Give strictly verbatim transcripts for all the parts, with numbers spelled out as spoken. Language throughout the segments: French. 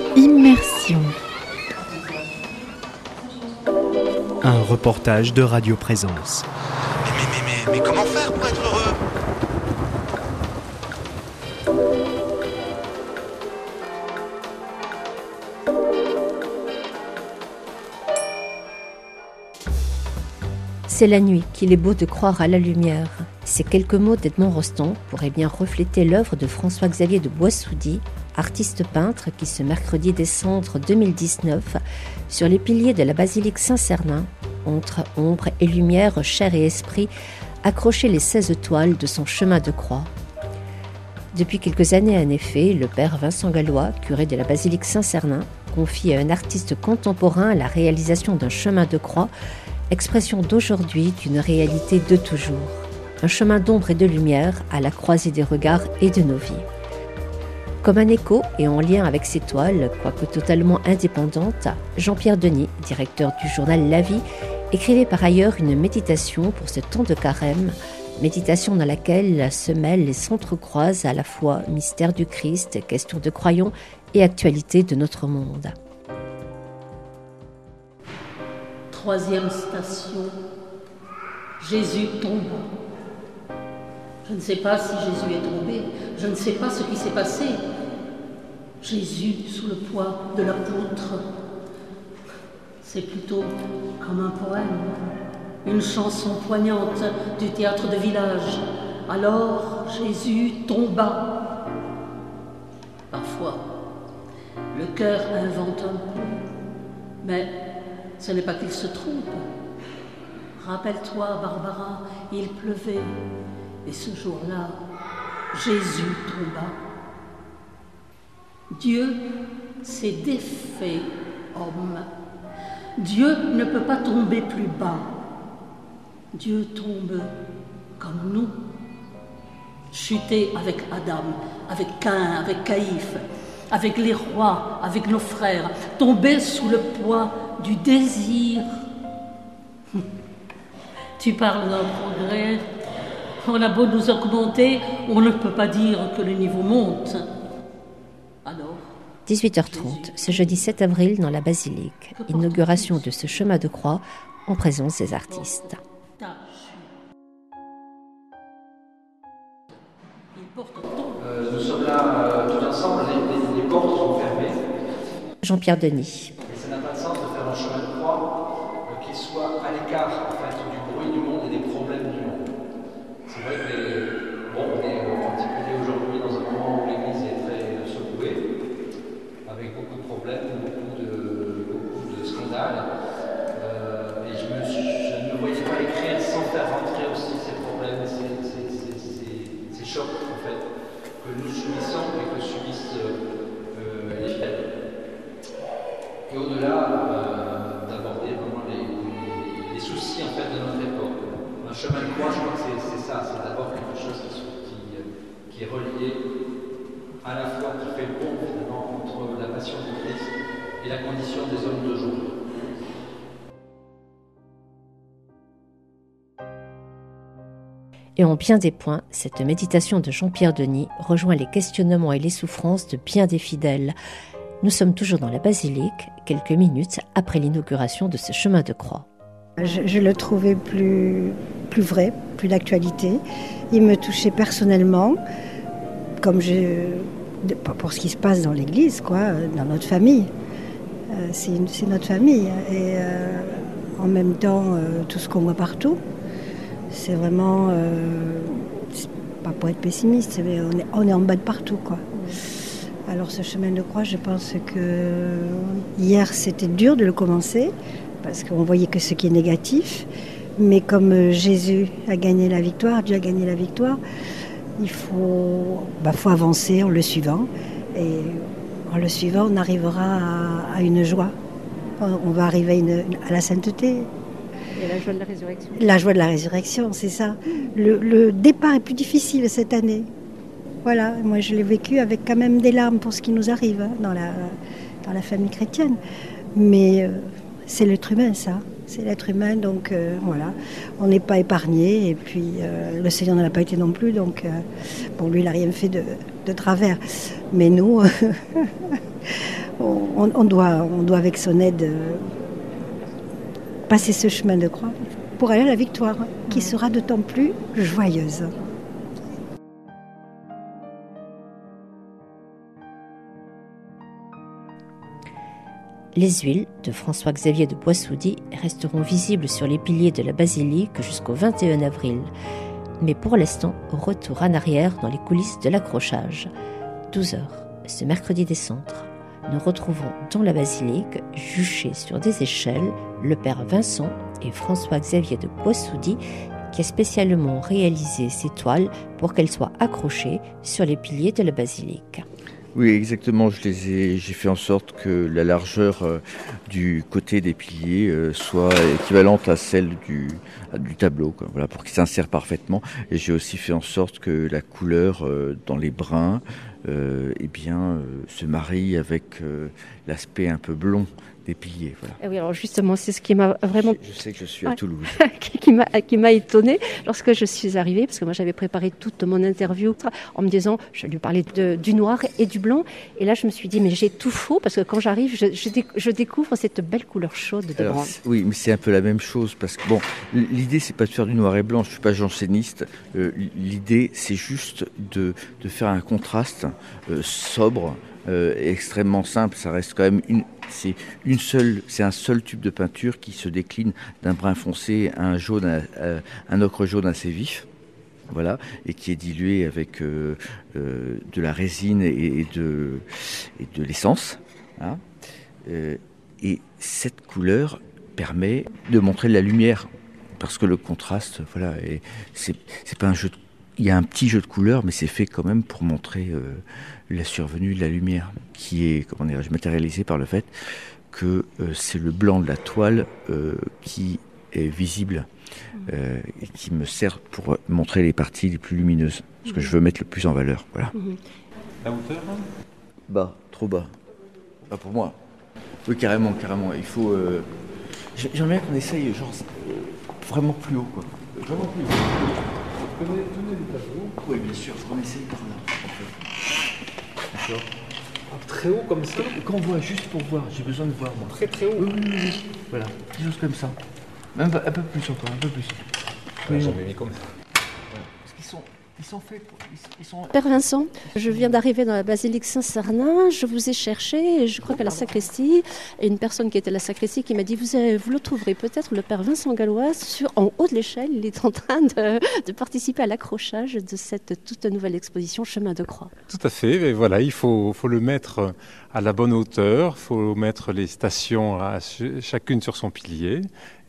Immersion. Un reportage de Radio Présence. Mais, mais, mais, mais, mais comment faire pour être heureux ? C'est la nuit qu'il est beau de croire à la lumière. Ces quelques mots d'Edmond Rostand pourraient bien refléter l'œuvre de François-Xavier de Boissoudy, artiste peintre qui, ce mercredi décembre deux mille dix-neuf, sur les piliers de la basilique Saint-Cernin, entre ombre et lumière, chair et esprit, accrochait les seize toiles de son chemin de croix. Depuis quelques années, en effet, le père Vincent Gallois, curé de la basilique Saint-Cernin, confie à un artiste contemporain la réalisation d'un chemin de croix, expression d'aujourd'hui d'une réalité de toujours. Un chemin d'ombre et de lumière à la croisée des regards et de nos vies. Comme un écho et en lien avec ces toiles, quoique totalement indépendantes, Jean-Pierre Denis, directeur du journal La Vie, écrivait par ailleurs une méditation pour ce temps de carême, méditation dans laquelle se mêlent et s'entrecroisent à la fois mystère du Christ, questions de croyants et actualité de notre monde. Troisième station, Jésus tombe. Je ne sais pas si Jésus est tombé, je ne sais pas ce qui s'est passé. Jésus sous le poids de l'apôtre. C'est plutôt comme un poème, une chanson poignante du théâtre de village. Alors Jésus tomba. Parfois, le cœur invente un peu, mais ce n'est pas qu'il se trompe. Rappelle-toi, Barbara, il pleuvait, et ce jour-là, Jésus tomba. Dieu s'est défait homme. Dieu ne peut pas tomber plus bas. Dieu tombe comme nous. Chuter avec Adam, avec Caïn, avec Caïphe, avec les rois, avec nos frères, tomber sous le poids du désir. Tu parles d'un progrès. On a beau nous augmenter, on ne peut pas dire que le niveau monte. Alors dix-huit heures trente, ce jeudi sept avril dans la basilique. Inauguration de ce chemin de croix en présence des artistes. Euh, nous sommes là euh, tous ensemble, les, les, les portes sont fermées. Jean-Pierre Denis. Et ça n'a pas de sens de faire un chemin de croix euh, qui soit à l'écart en fait, du bruit du monde et des problèmes du monde. C'est vrai que les, bon, on est particulier aujourd'hui dans un moment où l'Église est très secouée, avec beaucoup de problèmes, beaucoup de, beaucoup de scandales. Euh, et je, me suis, je ne me voyais pas écrire sans faire rentrer aussi ces problèmes, ces, ces, ces, ces, ces chocs en fait, que nous subissons et que subissent euh, les fidèles. Et au-delà, euh, d'aborder vraiment les, les, les soucis en fait, de notre époque. Un chemin de croix, je crois que c'est, c'est ça, c'est d'abord quelque chose qui, qui, qui est relié à la fois, qui fait le pont finalement entre la passion du Christ et la condition des hommes d'aujourd'hui. Et en bien des points, cette méditation de Jean-Pierre Denis rejoint les questionnements et les souffrances de bien des fidèles. Nous sommes toujours dans la basilique, quelques minutes après l'inauguration de ce chemin de croix. Je, je le trouvais plus, plus vrai, plus d'actualité. Il me touchait personnellement, comme je, pour ce qui se passe dans l'Église, quoi, dans notre famille. Euh, c'est, une, c'est notre famille. Et euh, en même temps, euh, tout ce qu'on voit partout, c'est vraiment, euh, c'est pas pour être pessimiste, mais on est, on est en bas de partout, quoi. Alors ce chemin de croix, je pense que hier c'était dur de le commencer, parce qu'on voyait que ce qui est négatif, mais comme Jésus a gagné la victoire, Dieu a gagné la victoire, il faut, bah, faut avancer en le suivant, et en le suivant on arrivera à, à une joie, on va arriver à, une, à la sainteté. Et la joie de la résurrection. La joie de la résurrection, c'est ça. Le, le départ est plus difficile cette année. Voilà, moi je l'ai vécu avec quand même des larmes pour ce qui nous arrive hein, dans, la, dans la famille chrétienne. Mais euh, c'est l'être humain ça, c'est l'être humain, donc euh, voilà, on n'est pas épargné et puis euh, le Seigneur n'en a pas été non plus, donc euh, pour lui il n'a rien fait de, de travers. Mais nous, on, on, doit, on doit, avec son aide, euh, passer ce chemin de croix pour aller à la victoire, qui sera d'autant plus joyeuse. Les huiles de François-Xavier de Boissoudy resteront visibles sur les piliers de la basilique jusqu'au vingt et un avril. Mais pour l'instant, retour en arrière dans les coulisses de l'accrochage. douze heures, ce mercredi des Cendres, nous retrouvons dans la basilique, juchés sur des échelles, le père Vincent et François-Xavier de Boissoudy, qui a spécialement réalisé ces toiles pour qu'elles soient accrochées sur les piliers de la basilique. Oui, exactement. Je les ai, j'ai fait en sorte que la largeur euh, du côté des piliers euh, soit équivalente à celle du, du tableau, quoi. Voilà, pour qu'ils s'insèrent parfaitement. Et j'ai aussi fait en sorte que la couleur euh, dans les brins euh, eh bien, euh, se marie avec euh, l'aspect un peu blond des piliers. Voilà. Et oui, alors justement, c'est ce qui m'a vraiment... Je, je sais que je suis à ouais. Toulouse. qui, qui, m'a, qui m'a étonnée lorsque je suis arrivée, parce que moi j'avais préparé toute mon interview en me disant, je lui parlais de, du noir et du blanc, et là je me suis dit, mais j'ai tout faux, parce que quand j'arrive, je, je, déc- je découvre cette belle couleur chaude de Alors, blanc. Oui, mais c'est un peu la même chose, parce que bon, l'idée c'est pas de faire du noir et blanc, je suis pas janséniste, euh, l'idée c'est juste de, de faire un contraste euh, sobre, euh, extrêmement simple, ça reste quand même une... C'est, une seule, c'est un seul tube de peinture qui se décline d'un brun foncé à un, jaune, à, à, un ocre jaune assez vif, voilà, et qui est dilué avec euh, euh, de la résine et, et, de, et de l'essence. Hein. Euh, et cette couleur permet de montrer de la lumière, parce que le contraste, voilà, et c'est, c'est pas un jeu de, il y a un petit jeu de couleurs, mais c'est fait quand même pour montrer euh, la survenue de la lumière, qui est, comment dirais-je, matérialisée par le fait que euh, c'est le blanc de la toile euh, qui est visible euh, et qui me sert pour montrer les parties les plus lumineuses, ce que je veux mettre le plus en valeur. Voilà. La hauteur hein Bas, trop bas. Pas pour moi. Oui, carrément, carrément. Il faut. Euh... J'aimerais bien qu'on essaye, genre, euh, vraiment plus haut, quoi. Vraiment plus haut. Tenez, tenez les tableaux. Oui, bien sûr, il faut qu'on essaye par là. D'accord. Ah, très haut comme ça. Quand on voit, juste pour voir, j'ai besoin de voir, moi. Très très haut. Oui, oui, oui, oui. Voilà, des choses comme ça. Même un peu plus encore, un peu plus. Ouais, j'en ai mis comme ça. Parce qu'ils sont, ils sont faits pour... Ils sont... Père Vincent, je viens d'arriver dans la basilique Saint-Cernin, je vous ai cherché, et je crois qu'à la sacristie, et une personne qui était à la sacristie qui m'a dit, vous, avez, vous le trouverez peut-être, le Père Vincent Gallois, sur, en haut de l'échelle, il est en train de, de participer à l'accrochage de cette toute nouvelle exposition Chemin de Croix. Tout à fait, et voilà, il faut, faut le mettre à la bonne hauteur, il faut mettre les stations à ch- chacune sur son pilier,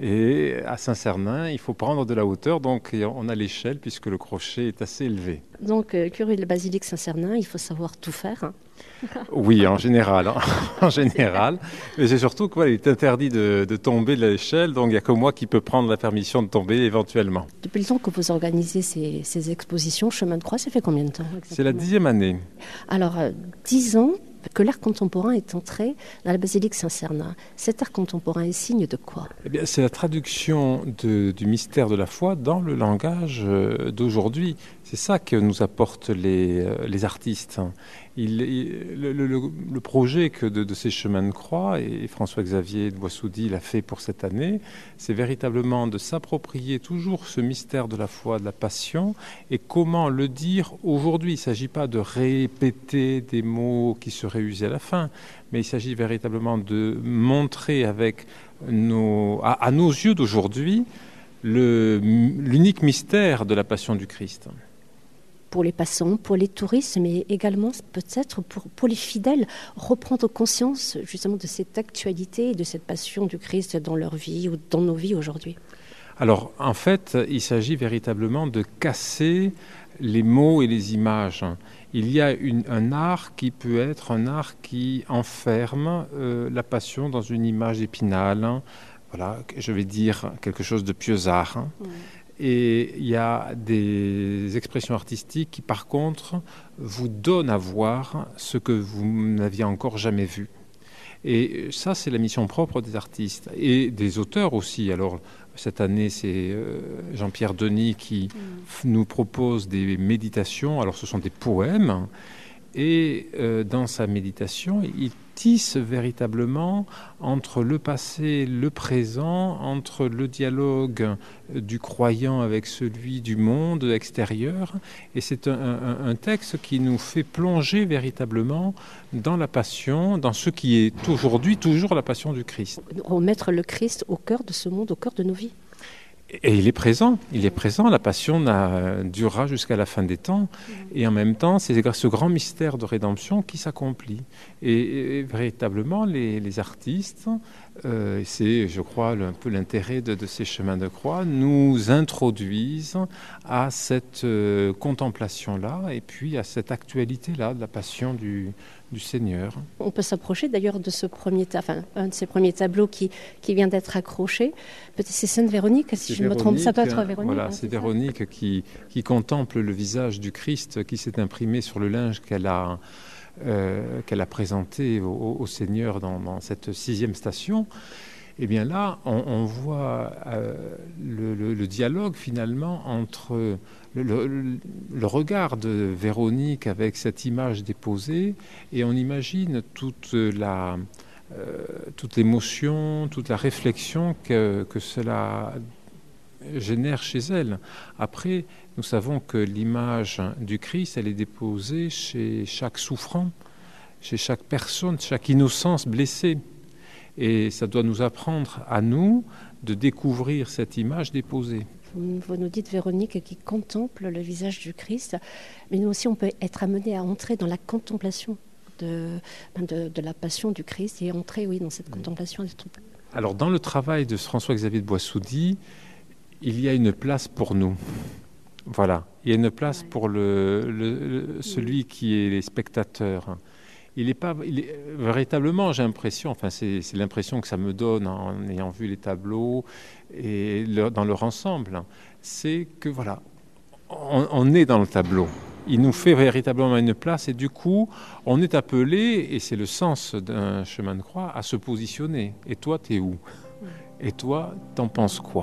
et à Saint-Cernin, il faut prendre de la hauteur, donc on a l'échelle puisque le crochet est assez élevé. Donc, euh, curé de la basilique Saint-Cernin, il faut savoir tout faire. Hein. Oui, en général, hein. en général. Mais c'est surtout qu'il voilà, est interdit de, de tomber de l'échelle, donc il n'y a que moi qui peux prendre la permission de tomber éventuellement. Depuis le temps que vous organisez ces, ces expositions, Chemin de Croix, ça fait combien de temps exactement ? C'est la dixième année. Alors, euh, dix ans que l'art contemporain est entré dans la basilique Saint-Cernin. Cet art contemporain est signe de quoi ? Eh bien, c'est la traduction de, du mystère de la foi dans le langage d'aujourd'hui. C'est ça que nous apportent les, les artistes. Il, il, le, le, le projet que de, de ces chemins de croix, et François-Xavier de Boissoudy l'a fait pour cette année, c'est véritablement de s'approprier toujours ce mystère de la foi, de la passion, et comment le dire aujourd'hui. Il ne s'agit pas de répéter des mots qui seraient usés à la fin, mais il s'agit véritablement de montrer avec nos, à, à nos yeux d'aujourd'hui le, l'unique mystère de la passion du Christ. Pour les passants, pour les touristes, mais également peut-être pour, pour les fidèles, reprendre conscience justement de cette actualité et de cette passion du Christ dans leur vie ou dans nos vies aujourd'hui. Alors, en fait, il s'agit véritablement de casser les mots et les images. Il y a une, un art qui peut être un art qui enferme euh, la passion dans une image épinale. Voilà, je vais dire quelque chose de pieux-art. Hein. Mmh. Et il y a des expressions artistiques qui, par contre, vous donnent à voir ce que vous n'aviez encore jamais vu. Et ça, c'est la mission propre des artistes et des auteurs aussi. Alors, cette année, c'est Jean-Pierre Denis qui mmh. nous propose des méditations. Alors, ce sont des poèmes. et euh, dans sa méditation, il tisse véritablement entre le passé, le présent, entre le dialogue du croyant avec celui du monde extérieur. Et c'est un, un, un texte qui nous fait plonger véritablement dans la passion, dans ce qui est aujourd'hui toujours la passion du Christ. Remettre le Christ au cœur de ce monde, au cœur de nos vies. Et il est présent, il est présent, la passion n'a, durera jusqu'à la fin des temps, et en même temps, c'est ce grand mystère de rédemption qui s'accomplit. Et, et véritablement, les, les artistes, euh, c'est, je crois, le, un peu l'intérêt de, de ces chemins de croix, nous introduisent à cette euh, contemplation-là, et puis à cette actualité-là de la passion du, du Seigneur. On peut s'approcher d'ailleurs de ce premier, ta- enfin, un de ces premiers tableaux qui, qui vient d'être accroché. Peut-être c'est Sainte Véronique, si c'est je ne me trompe, ça peut être hein, Véronique. Voilà, hein, c'est, c'est Véronique qui, qui contemple le visage du Christ qui s'est imprimé sur le linge qu'elle a, euh, qu'elle a présenté au, au Seigneur dans, dans cette sixième station. Et bien là, on, on voit euh, le, le, le dialogue finalement entre le, le, le regard de Véronique avec cette image déposée, et on imagine toute la, euh, toute l'émotion, toute la réflexion que, que cela génère chez elle. Après, nous savons que l'image du Christ, elle est déposée chez chaque souffrant, chez chaque personne, chaque innocence blessée. Et ça doit nous apprendre à nous de découvrir cette image déposée. Vous nous dites, Véronique, qui contemple le visage du Christ, mais nous aussi on peut être amené à entrer dans la contemplation de, de, de la passion du Christ et entrer, oui, dans cette contemplation. Alors dans le travail de François-Xavier de Boissoudy, il y a une place pour nous. Voilà, il y a une place pour le, le, le, celui qui est les spectateurs. Il est pas, il est, véritablement, j'ai l'impression, enfin c'est, c'est l'impression que ça me donne en ayant vu les tableaux et le, dans leur ensemble, c'est que voilà, on, on est dans le tableau. Il nous fait véritablement une place et du coup, on est appelé, et c'est le sens d'un chemin de croix, à se positionner. Et toi, t'es où ? Et toi, t'en penses quoi ?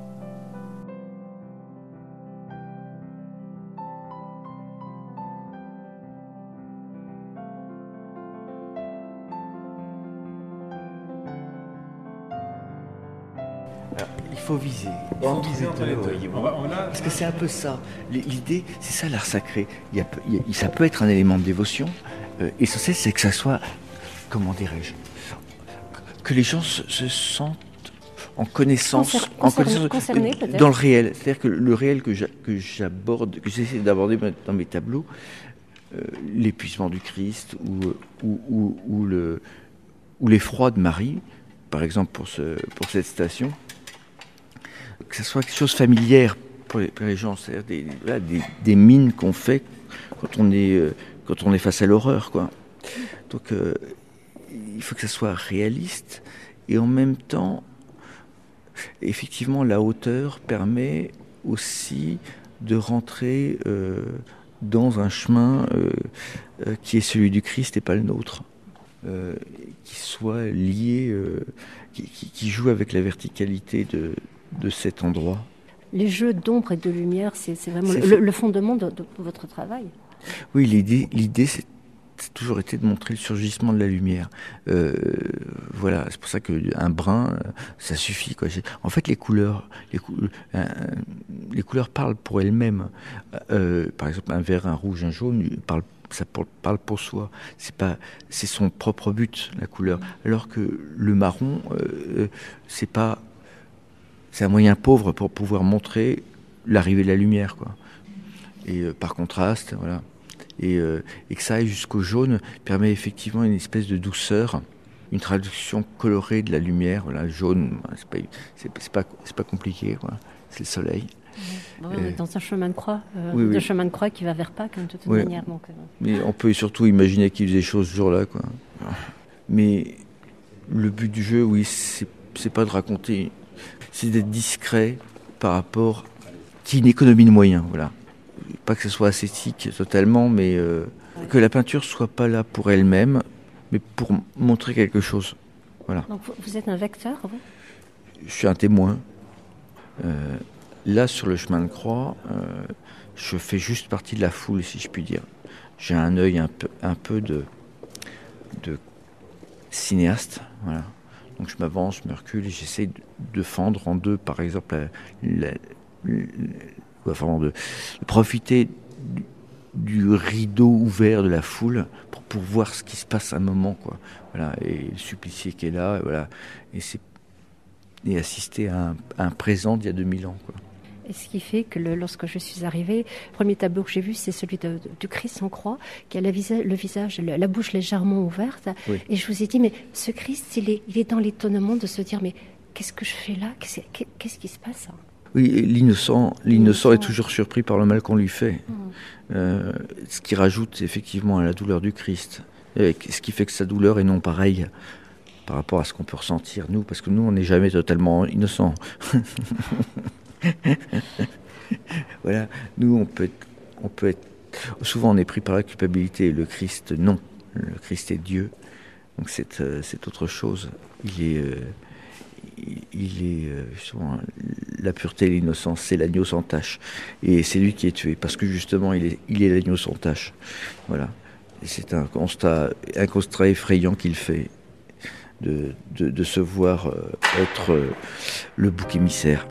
Il faut viser. Il faut viser entre les deux. On va, on a... Parce que c'est un peu ça. L'idée, c'est ça l'art sacré. Il y a, il y a, ça peut être un élément de dévotion. Euh, essentiel, c'est que ça soit, comment dirais-je, que les gens se, se sentent en connaissance, Concer- en connaissance concernés, euh, dans le réel. C'est-à-dire que le réel que, j'a, que j'aborde, que j'essaie d'aborder dans mes tableaux, euh, l'épuisement du Christ ou, ou, ou, ou, le, ou l'effroi de Marie, par exemple pour, ce, pour cette station, que ce soit quelque chose de familière pour les, pour les gens, c'est-à-dire des, voilà, des, des mines qu'on fait quand on est, euh, quand on est face à l'horreur, quoi. Donc euh, il faut que ça soit réaliste et en même temps, effectivement, la hauteur permet aussi de rentrer euh, dans un chemin euh, euh, qui est celui du Christ et pas le nôtre, euh, qui soit lié, euh, qui, qui, qui joue avec la verticalité de de cet endroit. Les jeux d'ombre et de lumière, c'est, c'est vraiment c'est le, le fondement de, de votre travail. Oui, l'idée, l'idée c'est, c'est toujours été de montrer le surgissement de la lumière. Euh, voilà, c'est pour ça qu'un brun, ça suffit, quoi. En fait, les couleurs, les, cou- euh, les couleurs parlent pour elles-mêmes. Euh, par exemple, un vert, un rouge, un jaune, parle ça parle pour soi. C'est pas, c'est son propre but, la couleur. Alors que le marron, euh, c'est pas c'est un moyen pauvre pour pouvoir montrer l'arrivée de la lumière, quoi. Et euh, par contraste, voilà. Et, euh, et que ça aille jusqu'au jaune permet effectivement une espèce de douceur, une traduction colorée de la lumière. Voilà, jaune, c'est pas, c'est, c'est pas, c'est pas compliqué, quoi. C'est le soleil. Bon, on est dans un chemin de croix, euh, oui, oui. de chemin de croix qui va vers Pâques, hein, de toute oui. manière. Donc, euh... Mais on peut surtout imaginer qu'il faisait des choses ce jour-là, quoi. Mais le but du jeu, oui, c'est, c'est pas de raconter. C'est d'être discret par rapport à une économie de moyens, voilà. Pas que ce soit ascétique totalement, mais euh, ouais. Que la peinture soit pas là pour elle-même, mais pour montrer quelque chose, voilà. Donc vous êtes un vecteur, vous ? Je suis un témoin. Euh, là, sur le chemin de croix, euh, je fais juste partie de la foule, si je puis dire. j'ai un œil un peu, un peu de, de cinéaste, voilà. Donc je m'avance, je me recule et j'essaie de, de fendre en deux, par exemple, la, la, la, enfin, de, de profiter du, du rideau ouvert de la foule pour, pour voir ce qui se passe à un moment, quoi. Voilà, et le supplicié qui est là, et voilà, et, c'est, et assister à un, à un présent d'il y a deux mille ans, quoi. Et ce qui fait que le, lorsque je suis arrivée, le premier tableau que j'ai vu, c'est celui de, de, du Christ en croix, qui a la visa, le visage, le, la bouche légèrement ouverte. Oui. Et je vous ai dit, mais ce Christ, il est, il est dans l'étonnement de se dire, mais qu'est-ce que je fais là ? Qu'est-ce, qu'est-ce qui se passe ? Oui, l'innocent, l'innocent est toujours surpris par le mal qu'on lui fait. Mmh. Euh, ce qui rajoute effectivement à la douleur du Christ. Et ce qui fait que sa douleur est non pareille par rapport à ce qu'on peut ressentir, nous, parce que nous, on n'est jamais totalement innocents. Voilà, nous on peut être, on peut être, souvent on est pris par la culpabilité. Le Christ, non. Le Christ est Dieu, donc c'est, euh, c'est autre chose. Il est, euh, il est euh, justement la pureté et l'innocence, c'est l'agneau sans tache, et c'est lui qui est tué parce que justement il est, il est l'agneau sans tache. Voilà, et c'est un constat, un constat effrayant qu'il fait de, de, de se voir euh, être euh, le bouc émissaire.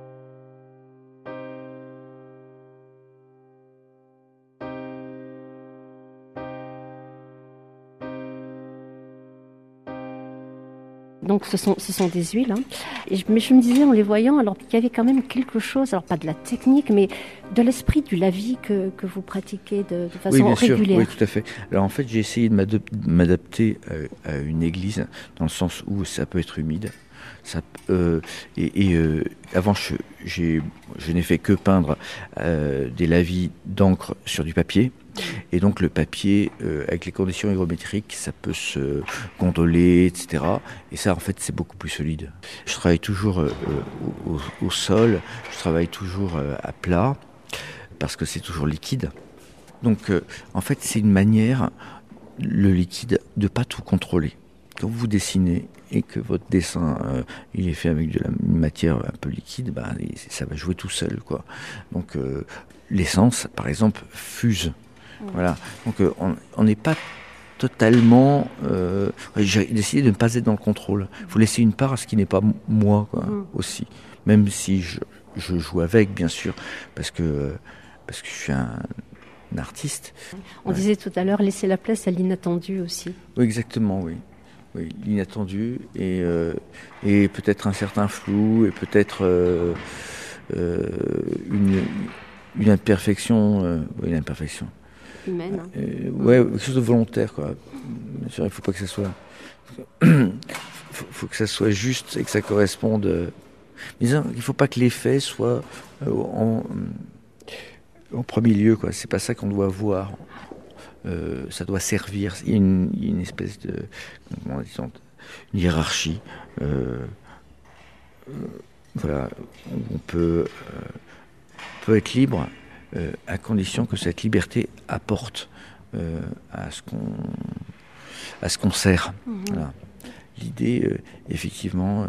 Donc ce sont, ce sont des huiles. Hein. Et je, mais je me disais en les voyant, alors qu'il y avait quand même quelque chose, alors pas de la technique, mais de l'esprit du lavis que, que vous pratiquez de, de façon oui, bien régulière. Sûr, oui, tout à fait. Alors en fait, j'ai essayé de m'adapter à, à une église, dans le sens où ça peut être humide. Ça, euh, et et euh, avant, je, j'ai, je n'ai fait que peindre euh, des lavis d'encre sur du papier. Et donc le papier, euh, avec les conditions hygrométriques, ça peut se gondoler, et cetera. Et ça, en fait, c'est beaucoup plus solide. Je travaille toujours euh, au, au sol, je travaille toujours euh, à plat, parce que c'est toujours liquide. Donc, euh, en fait, c'est une manière, le liquide, de pas tout contrôler. Quand vous dessinez et que votre dessin euh, il est fait avec de la matière un peu liquide, bah, ça va jouer tout seul, quoi. Donc, euh, l'essence, par exemple, fuse. Voilà, donc euh, on n'est pas totalement. Euh, j'ai décidé de ne pas être dans le contrôle. Il faut laisser une part à ce qui n'est pas moi, quoi, mmh. aussi. Même si je, je joue avec, bien sûr, parce que, parce que je suis un, un artiste. On ouais. disait tout à l'heure, laisser la place à l'inattendu aussi. Oui, exactement, oui. Oui, l'inattendu et, euh, et peut-être un certain flou et peut-être euh, euh, une, une imperfection. Euh, oui, une imperfection. Humaine. Hein. Euh, ouais, quelque chose de volontaire, quoi. Il ne faut pas que ça soit. Il faut, faut que ça soit juste et que ça corresponde. Euh... Mais il ne faut pas que l'effet soit euh, en, en premier lieu, quoi. C'est pas ça qu'on doit voir. Euh, ça doit servir. Il y a une, il y a une espèce de. Comment disons, une hiérarchie. Euh, euh, voilà. On peut, euh, peut être libre. Euh, à condition que cette liberté apporte euh, à ce qu'on à ce qu'on sert. Mmh. Voilà. L'idée, euh, effectivement, euh,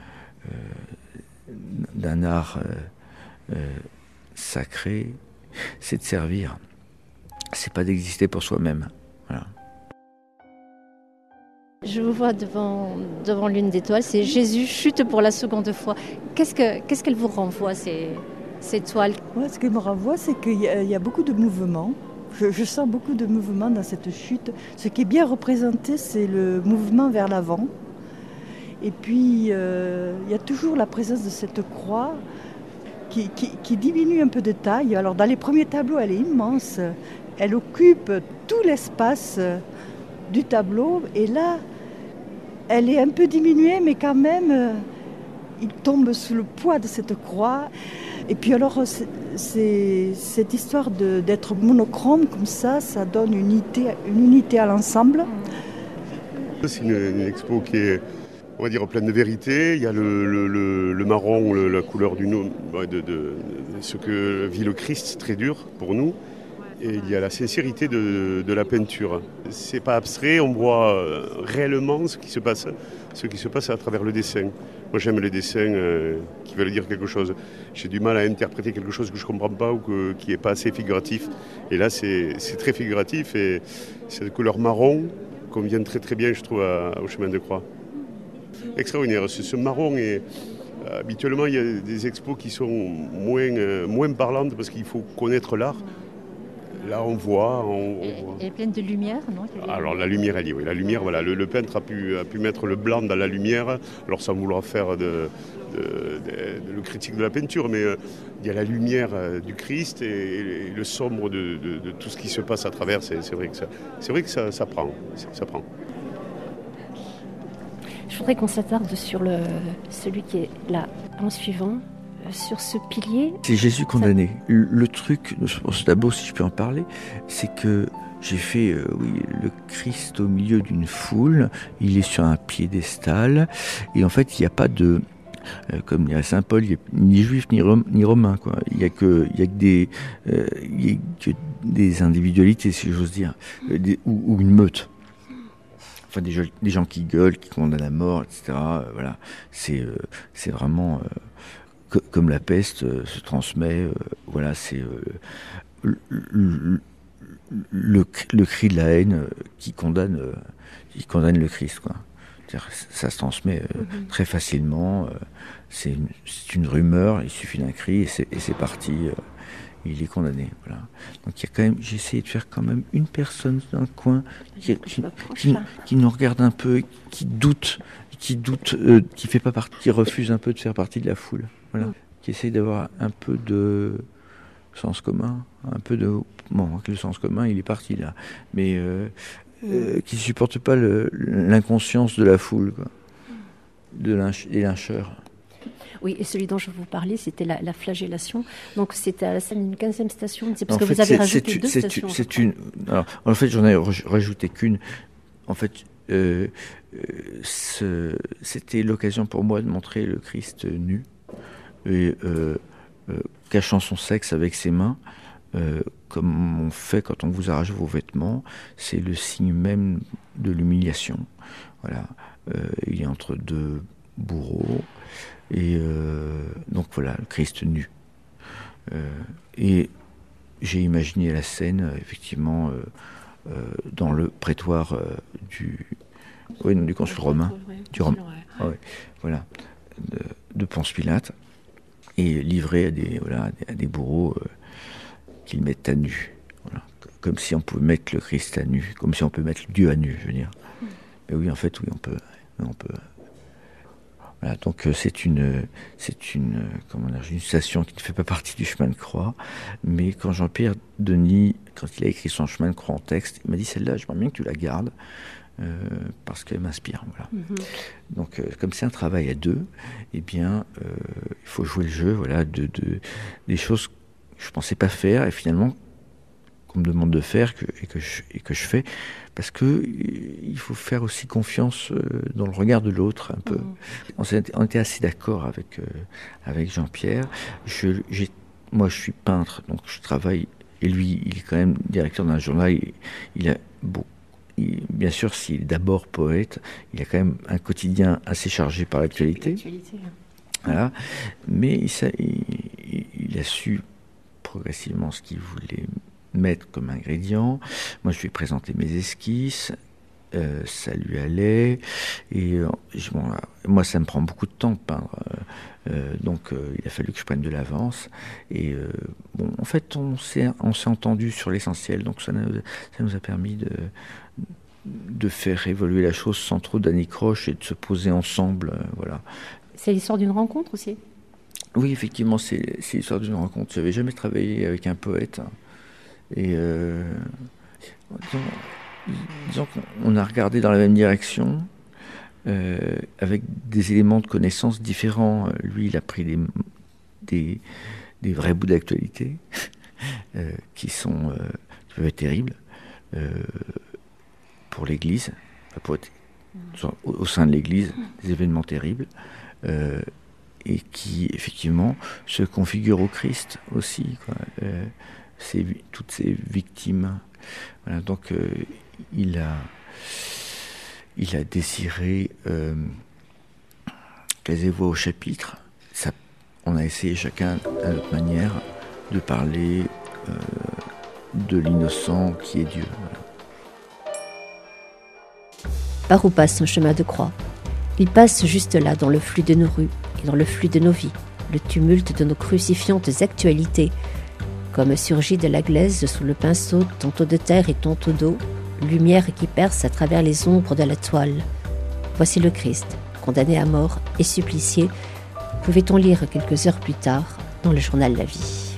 euh, d'un art euh, euh, sacré, c'est de servir. C'est pas d'exister pour soi-même. Voilà. Je vous vois devant, devant l'une des toiles, c'est Jésus chute pour la seconde fois. Qu'est-ce que, qu'est-ce qu'elle vous renvoie, ces Ces toiles. Ouais, ce qu'elle me renvoie, c'est qu'il y a, il y a beaucoup de mouvements. Je, je sens beaucoup de mouvements dans cette chute. Ce qui est bien représenté, c'est le mouvement vers l'avant. Et puis, euh, il y a toujours la présence de cette croix qui, qui, qui diminue un peu de taille. Alors, dans les premiers tableaux, elle est immense. Elle occupe tout l'espace du tableau. Et là, elle est un peu diminuée, mais quand même, il tombe sous le poids de cette croix. Et puis alors, c'est, c'est, cette histoire de, d'être monochrome comme ça, ça donne une unité, une unité à l'ensemble. C'est une, une expo qui est, on va dire, pleine de vérité. Il y a le, le, le, le marron, le, la couleur du nom, de, de, de ce que vit le Christ, très dur pour nous. et il y a la sincérité de, de la peinture. C'est pas abstrait, on voit euh, réellement ce qui se passe, ce qui se passe à travers le dessin. Moi j'aime les dessins euh, qui veulent dire quelque chose. J'ai du mal à interpréter quelque chose que je comprends pas ou que, qui est pas assez figuratif. Et là c'est, c'est très figuratif et c'est de couleur marron convient très très bien je trouve à, au chemin de croix. Extraordinaire, ce, ce marron est... Habituellement, il y a des expos qui sont moins, euh, moins parlantes parce qu'il faut connaître l'art. Là, on voit... On, on voit. Elle est pleine de lumière, non? Alors, la lumière, elle y est, oui. La lumière, voilà. Le, le peintre a pu, a pu mettre le blanc dans la lumière, alors sans vouloir faire de, de, de, de le critique de la peinture, mais euh, il y a la lumière euh, du Christ et, et le sombre de, de, de tout ce qui se passe à travers. C'est, c'est vrai que ça, c'est vrai que ça, ça prend. Ça prend. Je voudrais qu'on s'attarde sur le, celui qui est là, en suivant, euh, sur ce pilier. C'est Jésus condamné. Ça... Le, le truc, d'abord si je peux en parler, c'est que j'ai fait euh, oui, le Christ au milieu d'une foule, il est sur un piédestal, et en fait il n'y a pas de... Euh, comme dirait Saint Paul, il n'y a ni juif ni, rom, ni romain, quoi. Il n'y a que, il y a que, des, euh, il y a que des individualités, si j'ose dire, euh, des, ou, ou une meute. Enfin, des, des gens qui gueulent, qui condamnent à mort, et cetera. Euh, voilà, c'est euh, c'est vraiment euh, que, comme la peste euh, se transmet. Euh, voilà, c'est euh, le, le, le, le cri de la haine euh, qui condamne, euh, qui condamne le Christ, quoi. C'est-à-dire, ça se transmet euh, mm-hmm. très facilement. Euh, c'est, une, c'est une rumeur. Il suffit d'un cri et c'est, et c'est parti. Euh, il est condamné, voilà. Donc il y a quand même, j'ai essayé de faire quand même une personne dans le coin qui, qui, qui, qui nous regarde un peu, qui doute, qui doute, euh, qui fait pas partie, qui refuse un peu de faire partie de la foule, voilà. Mm. Qui essaye d'avoir un peu de sens commun, un peu de, bon, le sens commun, il est parti là, mais euh, mm. euh, qui supporte pas le, l'inconscience de la foule, quoi, de lynch, des lyncheurs. Oui, et celui dont je vous parlais, c'était la, la flagellation. Donc, c'était à la scène d'une quinzième station. C'est parce en que fait, vous avez c'est, rajouté c'est, deux c'est, stations. C'est une. Alors, en fait, j'en ai rajouté qu'une. En fait, euh, euh, ce, c'était l'occasion pour moi de montrer le Christ nu, et, euh, euh, cachant son sexe avec ses mains, euh, comme on fait quand on vous arrache vos vêtements. C'est le signe même de l'humiliation. Voilà. Euh, il est entre deux bourreaux. Et euh, donc voilà, le Christ nu. Euh, et j'ai imaginé la scène, effectivement, euh, euh, dans le prétoire euh, du, oui, non, du consul romain, du Rome, ouais. Ouais, voilà, de, de Ponce Pilate, et livré à des, voilà, à des, à des bourreaux euh, qu'ils mettent à nu. Voilà. Comme si on pouvait mettre le Christ à nu, comme si on peut mettre Dieu à nu, je veux dire. Mm. Mais oui, en fait, oui, on peut. On peut Voilà, donc euh, c'est une, c'est une, euh, comment dire, une station qui ne fait pas partie du chemin de croix, mais quand Jean-Pierre Denis, quand il a écrit son chemin de croix en texte, il m'a dit celle-là, j'aimerais bien que tu la gardes euh, parce qu'elle m'inspire. Voilà. Mm-hmm. Donc euh, comme c'est un travail à deux, eh bien euh, il faut jouer le jeu, voilà, de, de des choses que je pensais pas faire et finalement qu'on me demande de faire que, et, que je, et que je fais, parce que il faut faire aussi confiance dans le regard de l'autre un peu. Mmh. On, s'est, on était assez d'accord avec, euh, avec Jean-Pierre. Je, j'ai, moi, je suis peintre, donc je travaille, et lui, il est quand même directeur d'un journal, il, il a beau, il, bien sûr, s'il est d'abord poète, il a quand même un quotidien assez chargé par l'actualité. l'actualité hein. Voilà. Mais il, il, il a su progressivement ce qu'il voulait mettre comme ingrédient. Moi, je lui ai présenté mes esquisses, euh, ça lui allait, et euh, je, bon, moi, ça me prend beaucoup de temps de peindre, euh, donc euh, il a fallu que je prenne de l'avance, et euh, bon, en fait, on s'est, on s'est entendu sur l'essentiel, donc ça, ça nous a permis de, de faire évoluer la chose sans trop d'anicroche et de se poser ensemble, euh, voilà. C'est l'histoire d'une rencontre aussi ? Oui, effectivement, c'est, c'est l'histoire d'une rencontre. Je n'avais jamais travaillé avec un poète. Et euh, disons, disons qu'on a regardé dans la même direction, euh, avec des éléments de connaissance différents. Lui, il a pris des, des, des vrais bouts d'actualité euh, qui sont euh, qui peuvent être terribles euh, pour l'Église, pour être, au, au sein de l'Église, des événements terribles. Euh, et qui, effectivement, se configurent au Christ aussi, quoi. Euh, ces, toutes ces victimes. Voilà, donc euh, il, a, il a désiré euh, qu'elles aient voix au chapitre. Ça, on a essayé chacun à notre manière de parler euh, de l'innocent qui est Dieu. Voilà. Par où passe son chemin de croix? Il passe juste là, dans le flux de nos rues et dans le flux de nos vies, le tumulte de nos crucifiantes actualités. Comme surgit de la glaise sous le pinceau, tantôt de terre et tantôt d'eau, lumière qui perce à travers les ombres de la toile. Voici le Christ, condamné à mort et supplicié, pouvait-on lire quelques heures plus tard dans le journal La Vie.